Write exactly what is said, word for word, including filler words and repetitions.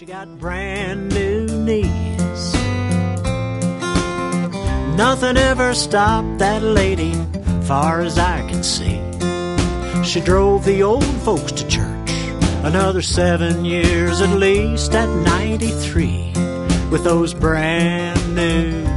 She got brand new knees. Nothing ever stopped that lady, far as I can see. She drove the old folks to church another seven years at least, at ninety-three, with those brand new